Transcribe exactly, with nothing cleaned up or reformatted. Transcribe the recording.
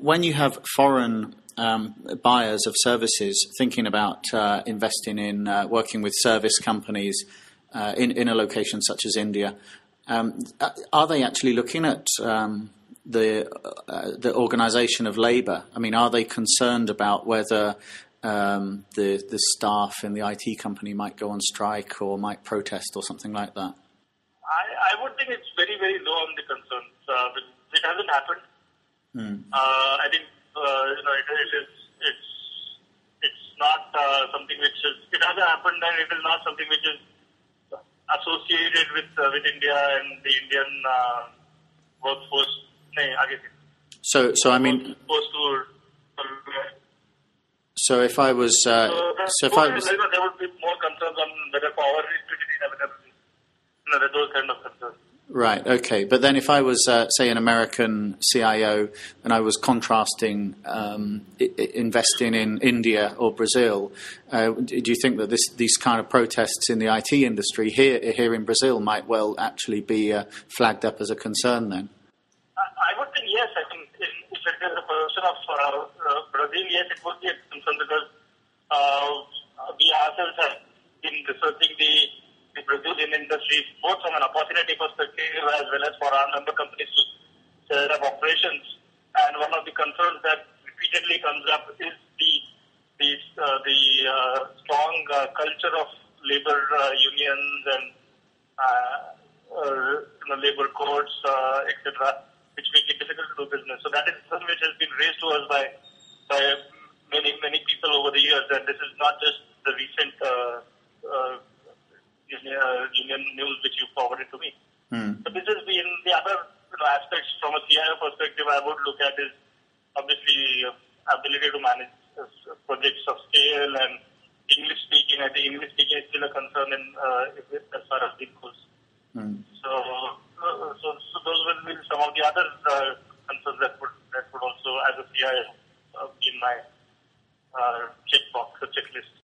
when you have foreign um, buyers of services thinking about uh, investing in uh, working with service companies uh, in, in a location such as India, um, are they actually looking at um, the uh, the organisation of labour? I mean, are they concerned about whether um, the the staff in the I T company might go on strike or might protest or something like that? I, I would think it's very, very low on the concerns. Uh, it hasn't happened. Mm. Uh, I think uh, you know it, it is it's it's not uh, something which is it hasn't happened, and it is not something which is associated with uh, with India and the Indian uh, workforce. So, so I mean, so if I was, uh, so, so if I was, there would be more concerns on whether power is available. You know, those kind of concerns. Right. Okay. But then, if I was, uh, say, an American C I O, and I was contrasting um, I- investing in India or Brazil, uh, do you think that this, these kind of protests in the I T industry here here in Brazil might well actually be uh, flagged up as a concern then? I would think yes. I think if it is a position of uh, uh, Brazil, yes, it would be a concern because uh, we ourselves have been researching the, the Brazilian industry both from an opportunity perspective as well as for our member companies to set up operations. And one of the concerns that repeatedly comes up is the the uh, the uh, strong uh, culture of labor uh, unions and uh, uh, you know, labor codes, uh, et cetera, which make it difficult to do business. So that is something which has been raised to us by by many many people over the years. And this is not just the recent uh, uh, union, uh, union news which you forwarded to me. Mm. So this has been the other you know, aspects from a C I O perspective I would look at is obviously uh, ability to manage uh, projects of scale and English speaking. I think English speaking is still a concern in uh, as far as it goes. Mm. So, uh, so, so those will be some of the other uh, concerns that would that would also, as a C I O, uh, be in my uh, checkbox, checklist.